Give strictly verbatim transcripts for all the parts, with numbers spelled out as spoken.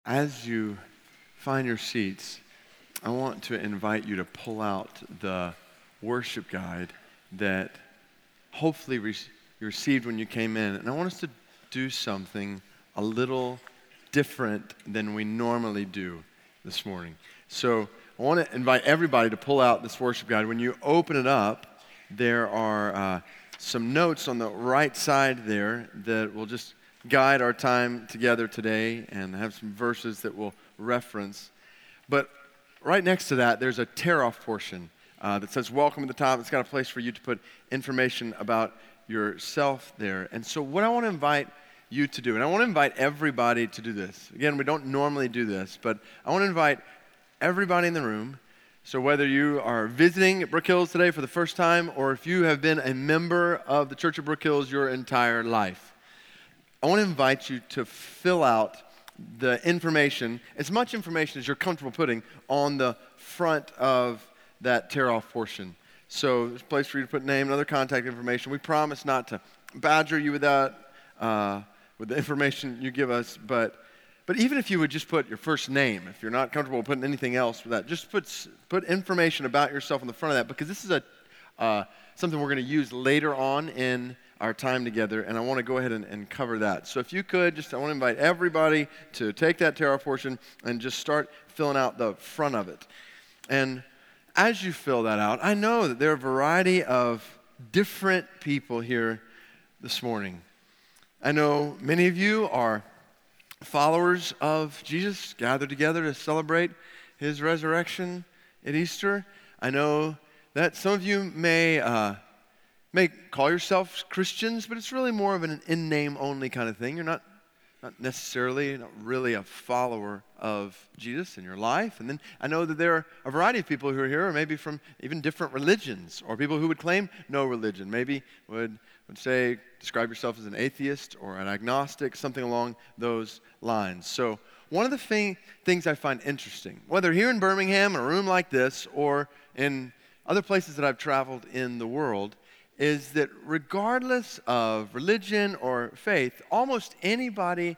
As you find your seats, I want to invite you to pull out the worship guide that hopefully re- you received when you came in. And I want us to do something a little different than we normally do this morning. So I want to invite everybody to pull out this worship guide. When you open it up, there are uh, some notes on the right side there that will just guide our time together today and have some verses that we'll reference. But right next to that, there's a tear-off portion uh, that says welcome at the top. It's got a place for you to put information about yourself there. And so what I want to invite you to do, and I want to invite everybody to do this. Again, we don't normally do this, but I want to invite everybody in the room. So whether you are visiting at Brook Hills today for the first time, or if you have been a member of the Church of Brook Hills your entire life, I want to invite you to fill out the information, as much information as you're comfortable putting on the front of that tear-off portion. So there's a place for you to put name and other contact information. We promise not to badger you with that, uh, with the information you give us, but but even if you would just put your first name, if you're not comfortable putting anything else with that, just put put information about yourself on the front of that, because this is a uh, something we're going to use later on in our time together, and I want to go ahead and, and cover that. So if you could, just I want to invite everybody to take that tear-off portion and just start filling out the front of it. And as you fill that out, I know that there are a variety of different people here this morning. I know many of you are followers of Jesus, gathered together to celebrate his resurrection at Easter. I know that some of you may uh, may call yourselves Christians, but it's really more of an in-name only kind of thing. You're not, not necessarily, not really a follower of Jesus in your life. And then I know that there are a variety of people who are here, or maybe from even different religions, or people who would claim no religion. Maybe would, would say, describe yourself as an atheist or an agnostic, something along those lines. So one of the thing, things I find interesting, whether here in Birmingham, in a room like this, or in other places that I've traveled in the world, is that regardless of religion or faith, almost anybody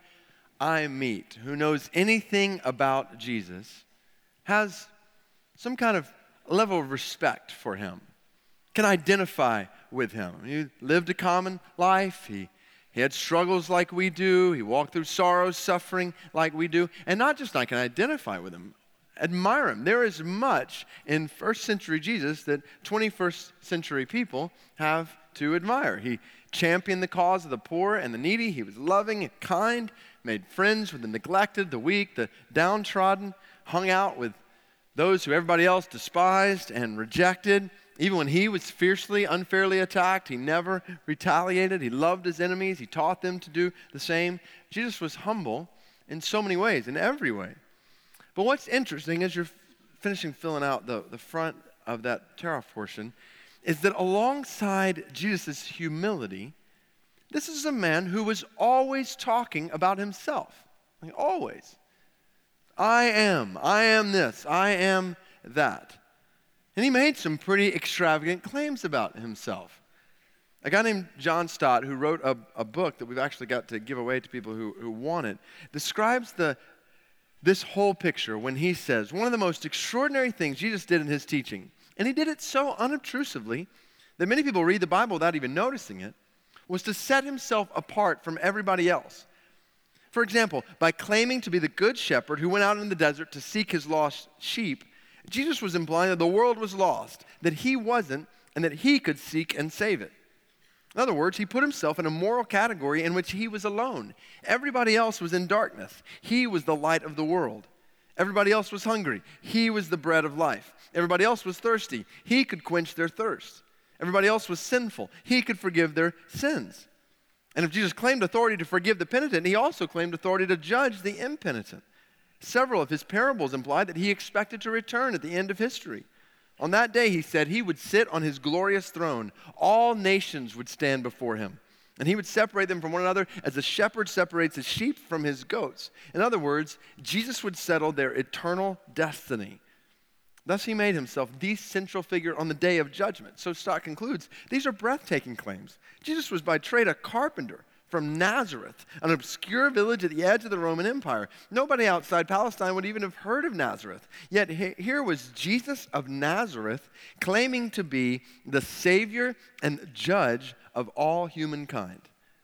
I meet who knows anything about Jesus has some kind of level of respect for him, can identify with him. He lived a common life. He, he had struggles like we do. He walked through sorrow, suffering like we do. And not just I can identify with him, admire him. There is much in first century Jesus that twenty-first century people have to admire. He championed the cause of the poor and the needy. He was loving and kind, made friends with the neglected, the weak, the downtrodden, hung out with those who everybody else despised and rejected. Even when he was fiercely, unfairly attacked, he never retaliated. He loved his enemies. He taught them to do the same. Jesus was humble in so many ways, in every way. But what's interesting as you're finishing filling out the, the front of that tear-off portion is that alongside Jesus' humility, this is a man who was always talking about himself. Like, always. I am. I am this. I am that. And he made some pretty extravagant claims about himself. A guy named John Stott, who wrote a, a book that we've actually got to give away to people who, who want it, describes the this whole picture when he says, one of the most extraordinary things Jesus did in his teaching, and he did it so unobtrusively that many people read the Bible without even noticing it, was to set himself apart from everybody else. For example, by claiming to be the good shepherd who went out in the desert to seek his lost sheep, Jesus was implying that the world was lost, that he wasn't, and that he could seek and save it. In other words, he put himself in a moral category in which he was alone. Everybody else was in darkness. He was the light of the world. Everybody else was hungry. He was the bread of life. Everybody else was thirsty. He could quench their thirst. Everybody else was sinful. He could forgive their sins. And if Jesus claimed authority to forgive the penitent, he also claimed authority to judge the impenitent. Several of his parables implied that he expected to return at the end of history. On that day, he said, he would sit on his glorious throne. All nations would stand before him, and he would separate them from one another as a shepherd separates his sheep from his goats. In other words, Jesus would settle their eternal destiny. Thus, he made himself the central figure on the day of judgment. So Stott concludes, these are breathtaking claims. Jesus was by trade a carpenter. from Nazareth, an obscure village at the edge of the Roman Empire. Nobody outside Palestine would even have heard of Nazareth. Yet he- here was Jesus of Nazareth claiming to be the Savior and judge of all humankind.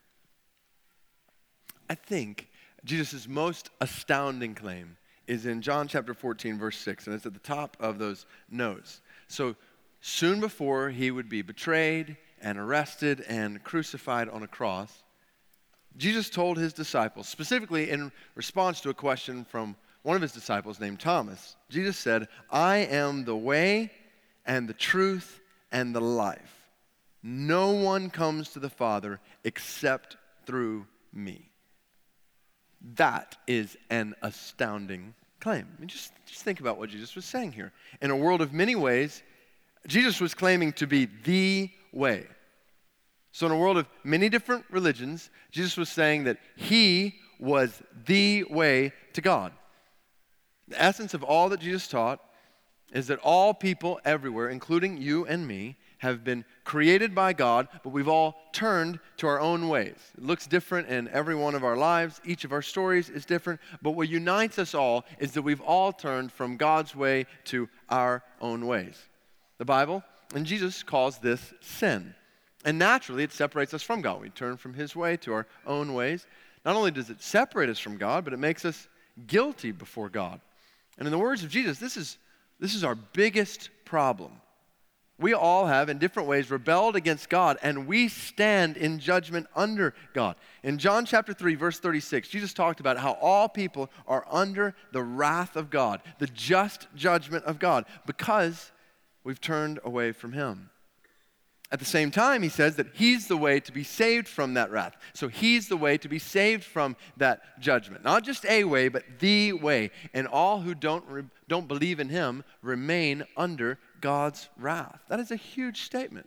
I think Jesus' most astounding claim is in John chapter fourteen, verse six, and it's at the top of those notes. So soon before he would be betrayed and arrested and crucified on a cross, Jesus told his disciples, specifically in response to a question from one of his disciples named Thomas, Jesus said, "I am the way and the truth and the life. No one comes to the Father except through me." That is an astounding claim. I mean, just, just think about what Jesus was saying here. In a world of many ways, Jesus was claiming to be the way. So in a world of many different religions, Jesus was saying that he was the way to God. The essence of all that Jesus taught is that all people everywhere, including you and me, have been created by God, but we've all turned to our own ways. It looks different in every one of our lives. Each of our stories is different, but what unites us all is that we've all turned from God's way to our own ways. The Bible and Jesus calls this sin. And naturally, it separates us from God. We turn from his way to our own ways. Not only does it separate us from God, but it makes us guilty before God. And in the words of Jesus, this is, this is our biggest problem. We all have, in different ways, rebelled against God, and we stand in judgment under God. In John chapter three, verse thirty-six, Jesus talked about how all people are under the wrath of God, the just judgment of God, because we've turned away from him. At the same time, he says that he's the way to be saved from that wrath. So he's the way to be saved from that judgment. Not just a way, but the way. And all who don't, re- don't believe in him remain under God's wrath. That is a huge statement.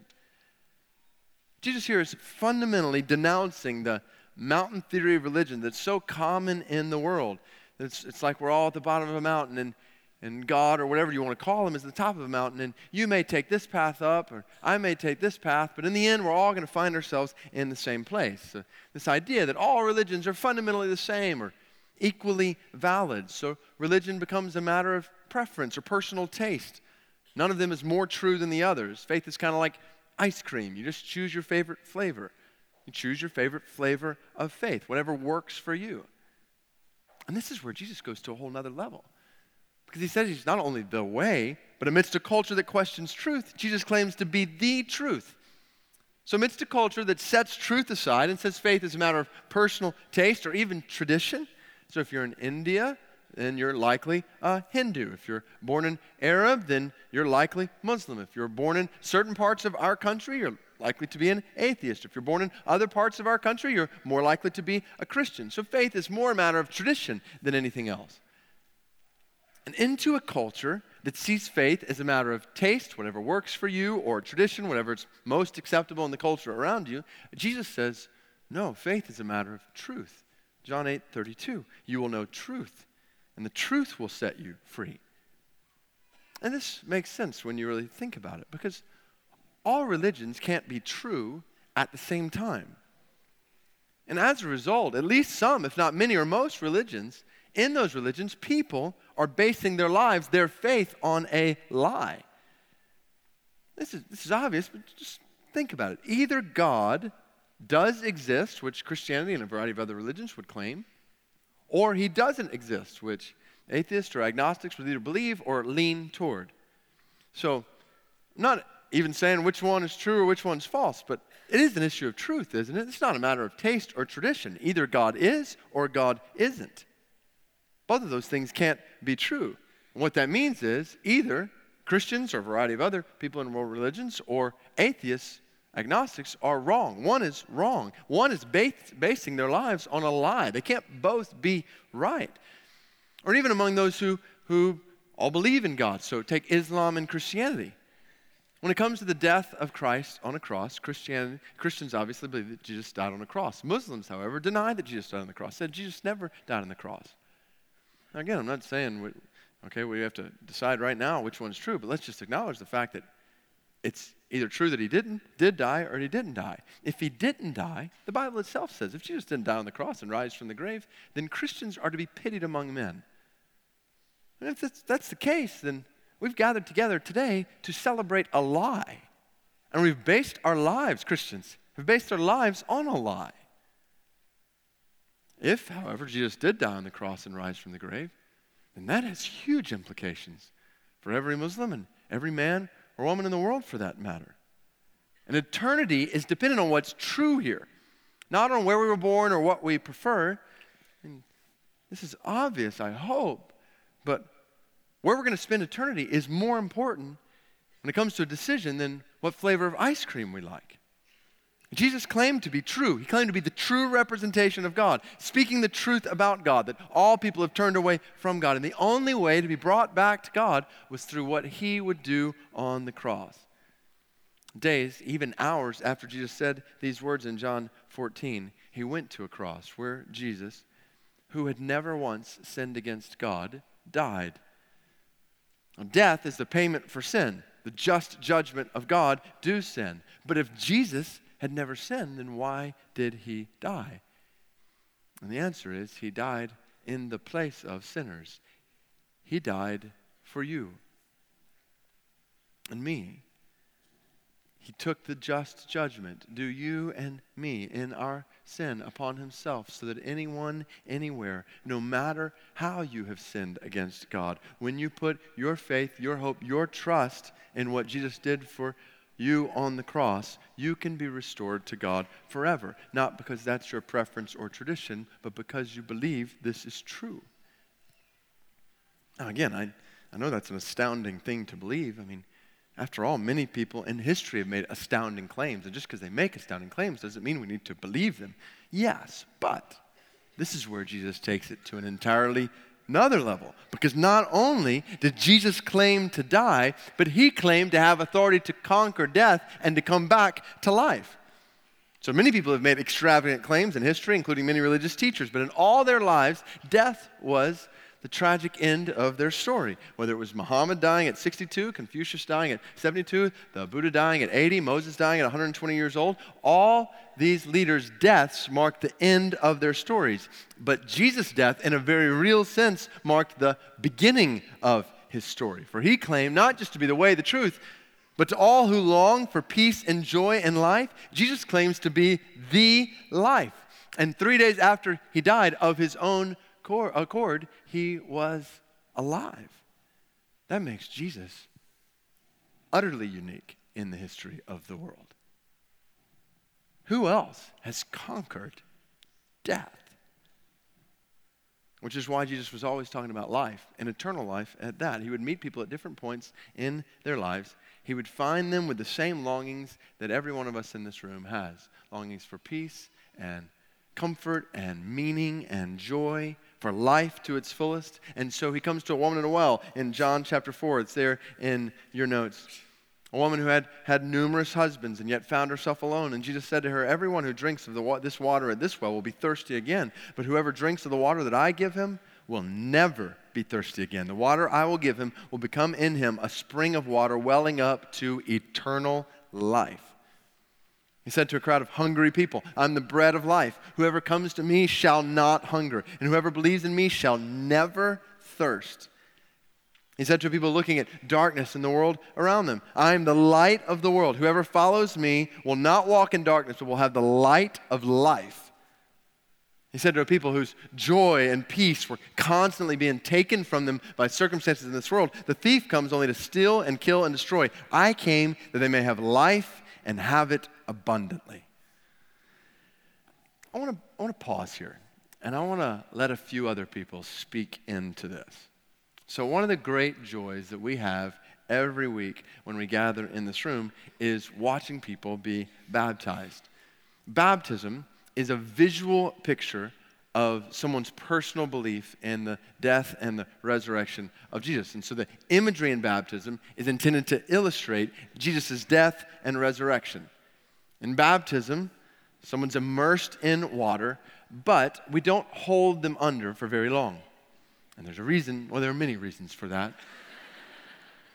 Jesus here is fundamentally denouncing the mountain theory of religion that's so common in the world. It's, it's like we're all at the bottom of a mountain, and And God, or whatever you want to call him, is at the top of a mountain, and you may take this path up, or I may take this path, but in the end, we're all going to find ourselves in the same place. So this idea that all religions are fundamentally the same or equally valid. So religion becomes a matter of preference or personal taste. None of them is more true than the others. Faith is kind of like ice cream. You just choose your favorite flavor. You choose your favorite flavor of faith, whatever works for you. And this is where Jesus goes to a whole nother level. Because he says he's not only the way, but amidst a culture that questions truth, Jesus claims to be the truth. So amidst a culture that sets truth aside and says faith is a matter of personal taste or even tradition. So if you're in India, then you're likely a Hindu. If you're born in Arab, then you're likely Muslim. If you're born in certain parts of our country, you're likely to be an atheist. If you're born in other parts of our country, you're more likely to be a Christian. So faith is more a matter of tradition than anything else. And into a culture that sees faith as a matter of taste, whatever works for you, or tradition, whatever is most acceptable in the culture around you, Jesus says, no, faith is a matter of truth. John eight thirty-two, you will know truth, and the truth will set you free. And this makes sense when you really think about it, because all religions can't be true at the same time. And as a result, at least some, if not many or most religions, in those religions, people are basing their lives, their faith, on a lie. This is, this is obvious, but just think about it. Either God does exist, which Christianity and a variety of other religions would claim, or he doesn't exist, which atheists or agnostics would either believe or lean toward. So I'm not even saying which one is true or which one's false, but it is an issue of truth, isn't it? It's not a matter of taste or tradition. Either God is or God isn't. Both of those things can't be true. And what that means is either Christians or a variety of other people in world religions or atheists, agnostics are wrong. One is wrong. One is based, basing their lives on a lie. They can't both be right. Or even among those who, who all believe in God. So take Islam and Christianity. When it comes to the death of Christ on a cross, Christianity, Christians obviously believe that Jesus died on a cross. Muslims, however, deny that Jesus died on the cross, said Jesus never died on the cross. Now, again, I'm not saying, we, okay, we have to decide right now which one's true, but let's just acknowledge the fact that it's either true that he didn't, did die, or he didn't die. If he didn't die, the Bible itself says, if Jesus didn't die on the cross and rise from the grave, then Christians are to be pitied among men. And if that's, that's the case, then we've gathered together today to celebrate a lie. And we've based our lives, Christians, we've based our lives on a lie. If, however, Jesus did die on the cross and rise from the grave, then that has huge implications for every Muslim and every man or woman in the world for that matter. And eternity is dependent on what's true here, not on where we were born or what we prefer. And this is obvious, I hope, but where we're going to spend eternity is more important when it comes to a decision than what flavor of ice cream we like. Jesus claimed to be true. He claimed to be the true representation of God, speaking the truth about God, that all people have turned away from God. And the only way to be brought back to God was through what he would do on the cross. Days, even hours after Jesus said these words in John fourteen, he went to a cross where Jesus, who had never once sinned against God, died. Now, death is the payment for sin, the just judgment of God due sin. But if Jesus had never sinned, then why did he die? And the answer is he died in the place of sinners. He died for you and me. He took the just judgment, due you and me, in our sin upon himself, so that anyone, anywhere, no matter how you have sinned against God, when you put your faith, your hope, your trust in what Jesus did for you on the cross, you can be restored to God forever. Not because that's your preference or tradition, but because you believe this is true. Now again, I, I know that's an astounding thing to believe. I mean, after all, many people in history have made astounding claims. And just because they make astounding claims doesn't mean we need to believe them. Yes, but this is where Jesus takes it to an entirely another level. Because not only did Jesus claim to die, but he claimed to have authority to conquer death and to come back to life. So many people have made extravagant claims in history, including many religious teachers. But in all their lives, death was the tragic end of their story. Whether it was Muhammad dying at sixty-two, Confucius dying at seventy-two, the Buddha dying at eighty, Moses dying at one hundred twenty years old, all these leaders' deaths marked the end of their stories. But Jesus' death, in a very real sense, marked the beginning of his story. For he claimed not just to be the way, the truth, but to all who long for peace and joy in life, Jesus claims to be the life. And three days after he died of his own accord, he was alive. That makes Jesus utterly unique in the history of the world. Who else has conquered death? Which is why Jesus was always talking about life, and eternal life at that. He would meet people at different points in their lives. He would find them with the same longings that every one of us in this room has. Longings for peace and comfort and meaning and joy, for life to its fullest. And so he comes to a woman in a well in John chapter four. It's there in your notes. A woman who had had numerous husbands and yet found herself alone. And Jesus said to her, everyone who drinks of the wa- this water at this well will be thirsty again. But whoever drinks of the water that I give him will never be thirsty again. The water I will give him will become in him a spring of water welling up to eternal life. He said to a crowd of hungry people, I'm the bread of life. Whoever comes to me shall not hunger, and whoever believes in me shall never thirst. He said to people looking at darkness in the world around them, I am the light of the world. Whoever follows me will not walk in darkness, but will have the light of life. He said to people whose joy and peace were constantly being taken from them by circumstances in this world, the thief comes only to steal and kill and destroy. I came that they may have life and have it abundantly. I want to I want to pause here, and I want to let a few other people speak into this. So one of the great joys that we have every week when we gather in this room is watching people be baptized. Baptism is a visual picture of someone's personal belief in the death and the resurrection of Jesus. And so the imagery in baptism is intended to illustrate Jesus' death and resurrection. In baptism, someone's immersed in water, but we don't hold them under for very long. And there's a reason, well, there are many reasons for that.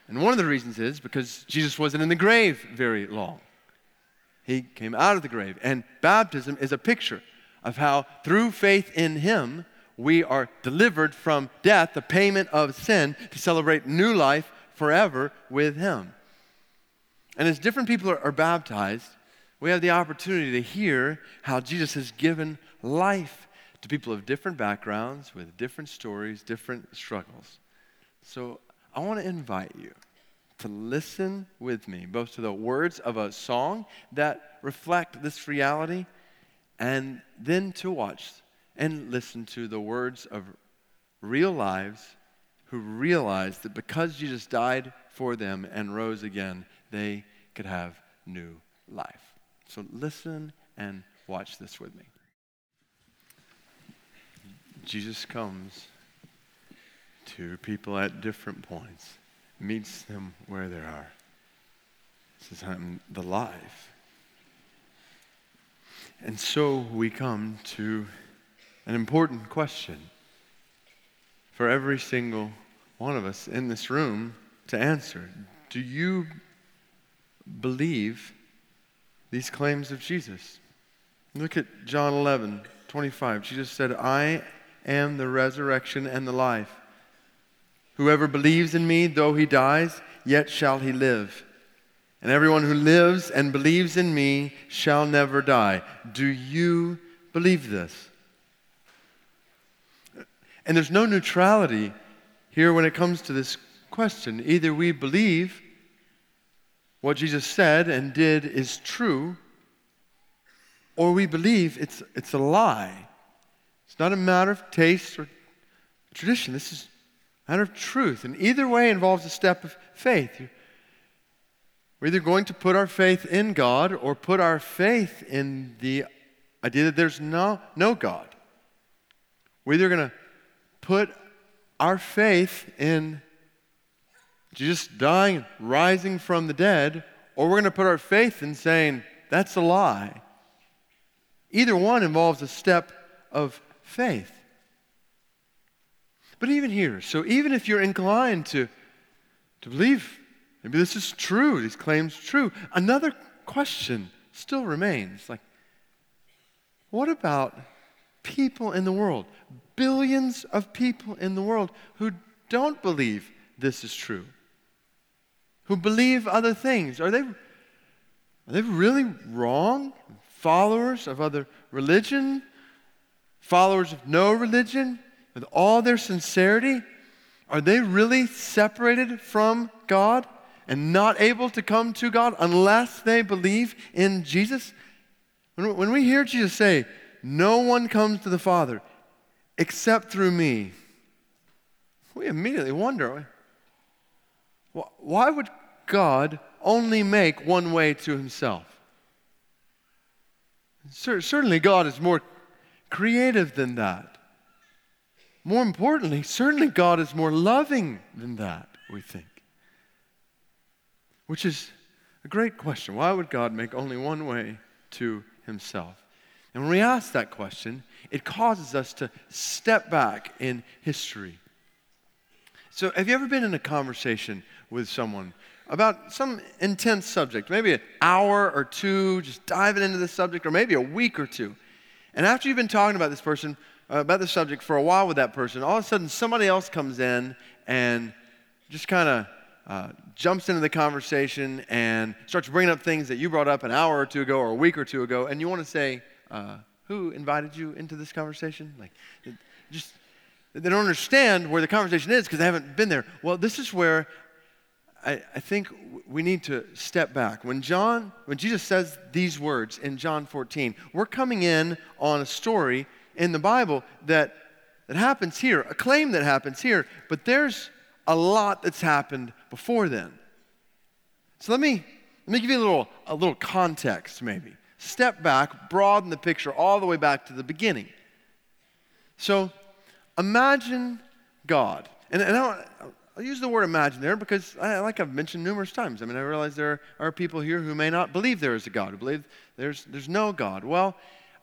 And one of the reasons is because Jesus wasn't in the grave very long. He came out of the grave. And baptism is a picture of how through faith in him, we are delivered from death, the payment of sin, to celebrate new life forever with him. And as different people are, are baptized, we have the opportunity to hear how Jesus has given life to people of different backgrounds, with different stories, different struggles. So I want to invite you to listen with me, both to the words of a song that reflect this reality, and then to watch and listen to the words of real lives who realized that because Jesus died for them and rose again, they could have new life. So listen and watch this with me. Jesus comes to people at different points, meets them where they are. This is I'm the life. And so we come to an important question for every single one of us in this room to answer. Do you believe these claims of Jesus? Look at John eleven twenty-five. Jesus said, I am the resurrection and the life. Whoever believes in me, though he dies, yet shall he live. And everyone who lives and believes in me shall never die. Do you believe this? And there's no neutrality here when it comes to this question. Either we believe what Jesus said and did is true, or we believe it's, it's a lie. It's not a matter of taste or tradition. This is a matter of truth. And either way involves a step of faith. We're either going to put our faith in God or put our faith in the idea that there's no, no God. We're either going to put our faith in Jesus dying and rising from the dead, or we're going to put our faith in saying, that's a lie. Either one involves a step of faith. But even here, so even if you're inclined to, to believe maybe this is true, these claims true, another question still remains. Like, what about people in the world? Billions of people in the world who don't believe this is true, who believe other things. Are they, are they really wrong? Followers of other religion? Followers of no religion? With all their sincerity? Are they really separated from God and not able to come to God unless they believe in Jesus? When, when we hear Jesus say, no one comes to the Father except through me, we immediately wonder, why would God only make one way to himself? Certainly God is more creative than that. More importantly, certainly God is more loving than that, we think. Which is a great question. Why would God make only one way to himself? And when we ask that question, it causes us to step back in history. So have you ever been in a conversation with someone about some intense subject, maybe an hour or two, just diving into this subject, or maybe a week or two, and after you've been talking about this person, uh, about the subject for a while with that person, all of a sudden somebody else comes in and just kind of uh, jumps into the conversation and starts bringing up things that you brought up an hour or two ago or a week or two ago, and you want to say, uh, who invited you into this conversation? Like, just, they don't understand where the conversation is because they haven't been there. Well, this is where I, I think we need to step back. When John, when Jesus says these words in John fourteen, we're coming in on a story in the Bible that, that happens here, a claim that happens here, but there's a lot that's happened before then. So let me let me give you a little a little context maybe. Step back, broaden the picture all the way back to the beginning. So imagine God. And, and I, I'll use the word imagine there because, I, like I've mentioned numerous times, I mean, I realize there are people here who may not believe there is a God, who believe there's, there's no God. Well,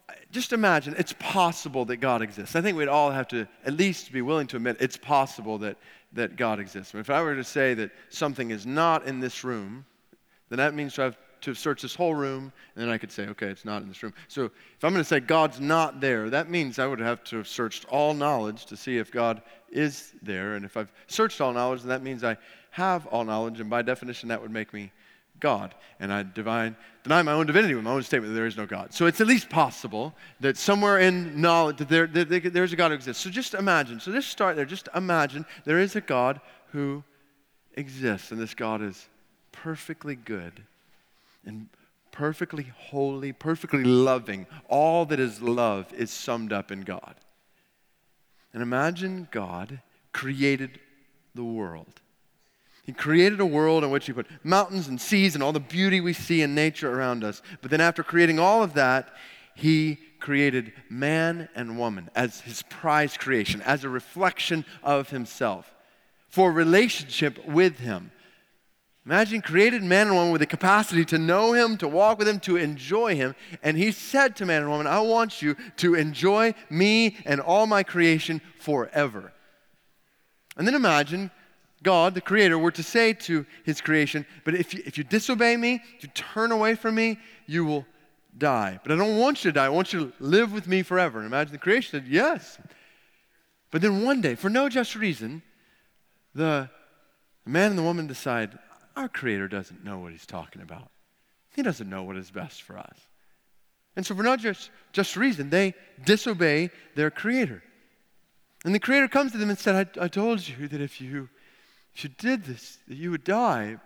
just imagine, it's possible that God exists. I think we'd all have to at least be willing to admit it's possible that, that God exists. If I were to say that something is not in this room, then that means to have to search this whole room, and then I could say, okay, it's not in this room. So if I'm going to say God's not there, that means I would have to have searched all knowledge to see if God is there. And if I've searched all knowledge, then that means I have all knowledge, and by definition, that would make me God. And I divine, deny my own divinity with my own statement that there is no God. So it's at least possible that somewhere in knowledge that there, that there's a God who exists. So just imagine. So just start there. Just imagine there is a God who exists, and this God is perfectly good and perfectly holy, perfectly loving. All that is love is summed up in God. And imagine God created the world. He created a world in which he put mountains and seas and all the beauty we see in nature around us. But then after creating all of that, he created man and woman as his prized creation, as a reflection of himself, for relationship with him. Imagine created man and woman with the capacity to know him, to walk with him, to enjoy him. And he said to man and woman, I want you to enjoy me and all my creation forever. And then imagine God, the creator, were to say to his creation, but if you, if you disobey me, if you turn away from me, you will die. But I don't want you to die. I want you to live with me forever. And imagine the creation said, yes. But then one day, for no just reason, the man and the woman decide, our creator doesn't know what he's talking about. He doesn't know what is best for us. And so for no just, just reason, they disobey their creator. And the creator comes to them and said, I, I told you that if you, if you did this, that you would die.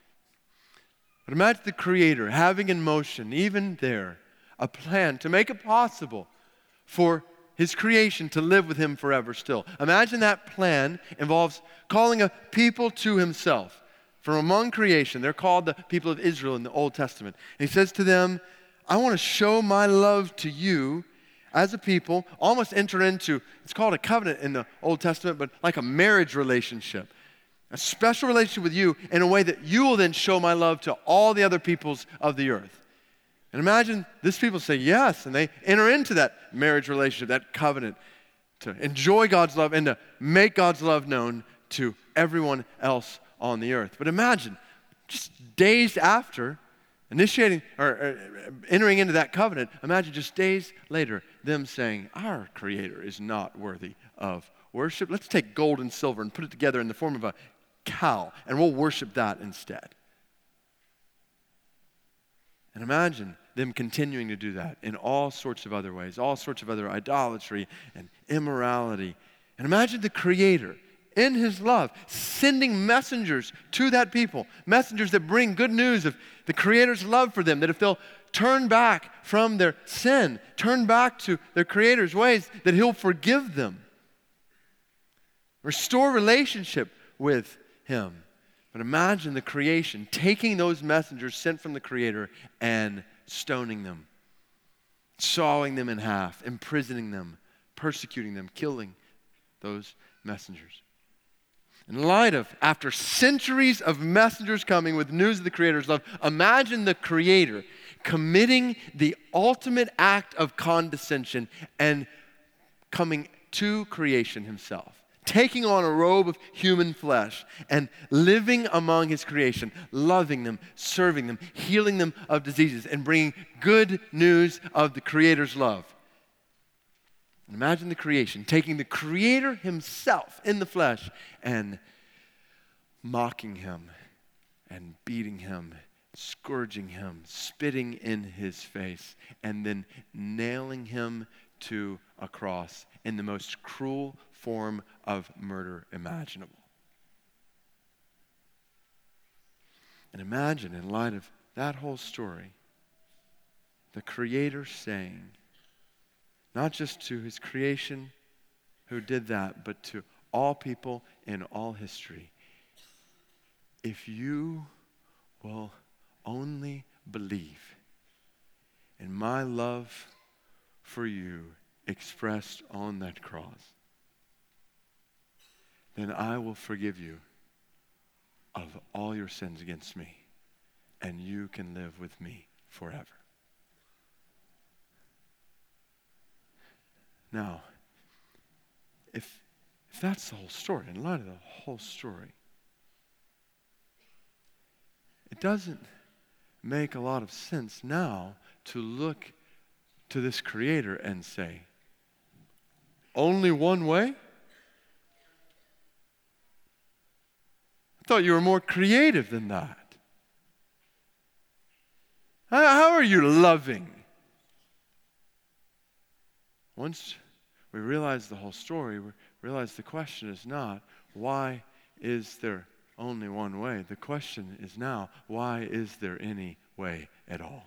But imagine the creator having in motion, even there, a plan to make it possible for his creation to live with him forever still. Imagine that plan involves calling a people to himself. From among creation, they're called the people of Israel in the Old Testament. And he says to them, I want to show my love to you as a people, almost enter into, it's called a covenant in the Old Testament, but like a marriage relationship. A special relationship with you in a way that you will then show my love to all the other peoples of the earth. And imagine this people say yes, and they enter into that marriage relationship, that covenant, to enjoy God's love and to make God's love known to everyone else on the earth. But imagine, just days after initiating or, or entering into that covenant, imagine just days later them saying, our Creator is not worthy of worship. Let's take gold and silver and put it together in the form of a cow, and we'll worship that instead. And imagine them continuing to do that in all sorts of other ways, all sorts of other idolatry and immorality. And imagine the Creator in his love, sending messengers to that people, messengers that bring good news of the Creator's love for them, that if they'll turn back from their sin, turn back to their Creator's ways, that he'll forgive them, restore relationship with him. But imagine the creation taking those messengers sent from the Creator and stoning them, sawing them in half, imprisoning them, persecuting them, killing those messengers. In light of, after centuries of messengers coming with news of the Creator's love, imagine the Creator committing the ultimate act of condescension and coming to creation himself, taking on a robe of human flesh and living among his creation, loving them, serving them, healing them of diseases, and bringing good news of the Creator's love. And imagine the creation, taking the Creator himself in the flesh and mocking him and beating him, scourging him, spitting in his face, and then nailing him to a cross in the most cruel form of murder imaginable. And imagine, in light of that whole story, the Creator saying, not just to his creation who did that, but to all people in all history, if you will only believe in my love for you expressed on that cross, then I will forgive you of all your sins against me, and you can live with me forever. Now, if, if that's the whole story, in light of the whole story, it doesn't make a lot of sense now to look to this Creator and say, only one way? I thought you were more creative than that. How, how are you loving? Once we realize the whole story, we realize the question is not, why is there only one way? The question is now, why is there any way at all?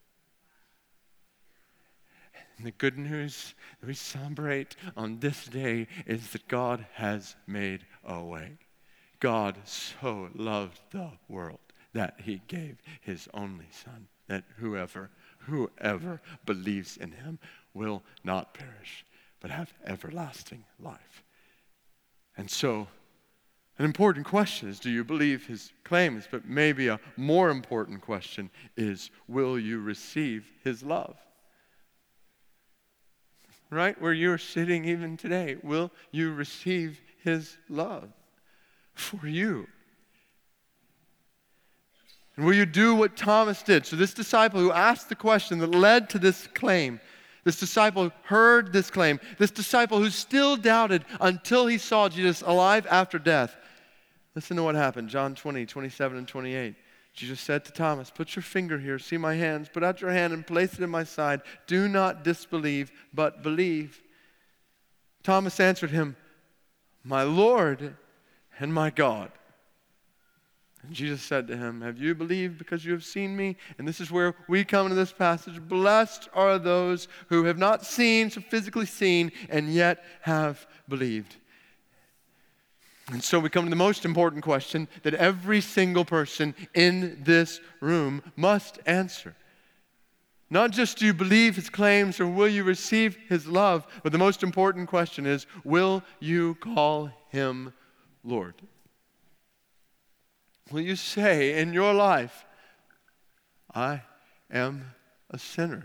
And the good news that we celebrate on this day is that God has made a way. God so loved the world that he gave his only Son, that whoever, whoever believes in him will not perish, but have everlasting life. And so, an important question is, do you believe his claims? But maybe a more important question is, will you receive his love? Right where you're sitting even today, will you receive his love for you? And will you do what Thomas did? So this disciple who asked the question that led to this claim, this disciple heard this claim, this disciple who still doubted until he saw Jesus alive after death. Listen to what happened, John twenty, twenty-seven and twenty-eight. Jesus said to Thomas, put your finger here, see my hands, put out your hand and place it in my side. Do not disbelieve, but believe. Thomas answered him, my Lord and my God. And Jesus said to him, have you believed because you have seen me? And this is where we come to this passage. Blessed are those who have not seen, so physically seen, and yet have believed. And so we come to the most important question that every single person in this room must answer. Not just do you believe his claims or will you receive his love, but the most important question is, will you call him Lord? Will you say in your life, I am a sinner.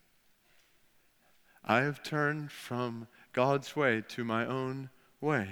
I have turned from God's way to my own way.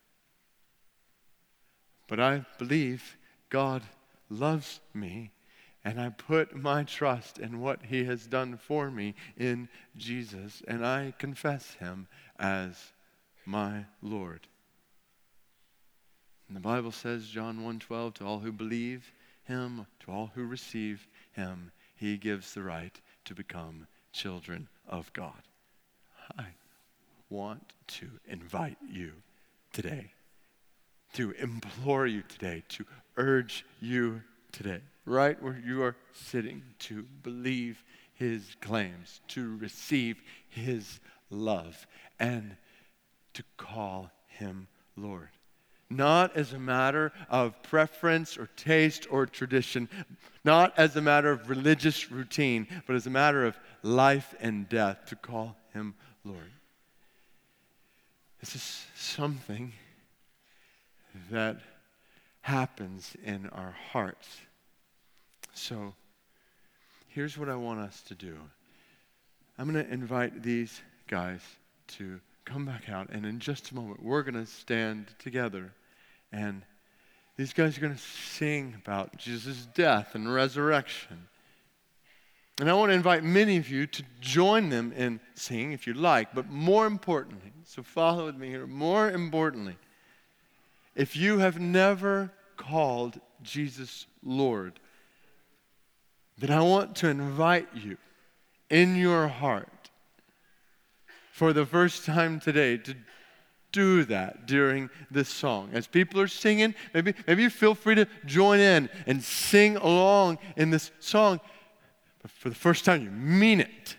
But I believe God loves me, and I put my trust in what he has done for me in Jesus, and I confess him as my Lord. And the Bible says, John one twelve, to all who believe him, to all who receive him, he gives the right to become children of God. I want to invite you today, to implore you today, to urge you today, right where you are sitting, to believe his claims, to receive his love, and to call him Lord. Not as a matter of preference or taste or tradition, not as a matter of religious routine, but as a matter of life and death, to call him Lord. This is something that happens in our hearts. So, here's what I want us to do. I'm going to invite these guys to come back out, and in just a moment, we're going to stand together, and these guys are going to sing about Jesus' death and resurrection. And I want to invite many of you to join them in singing if you like, but more importantly, so follow with me here, more importantly, if you have never called Jesus Lord, then I want to invite you in your heart for the first time today to do that during this song. As people are singing, maybe, maybe you feel free to join in and sing along in this song. But for the first time, you mean it.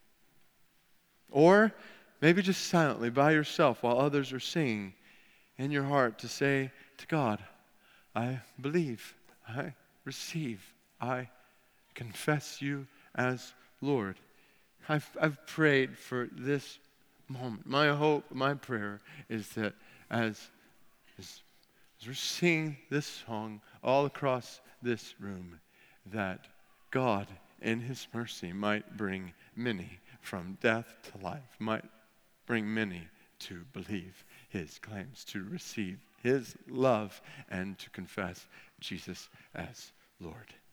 Or maybe just silently by yourself while others are singing in your heart to say to God, I believe, I receive, I confess you as Lord. I've, I've prayed for this moment. My hope, my prayer is that as, as, as we're singing this song all across this room, that God in his mercy might bring many from death to life, might bring many to believe his claims, to receive his love, and to confess Jesus as Lord.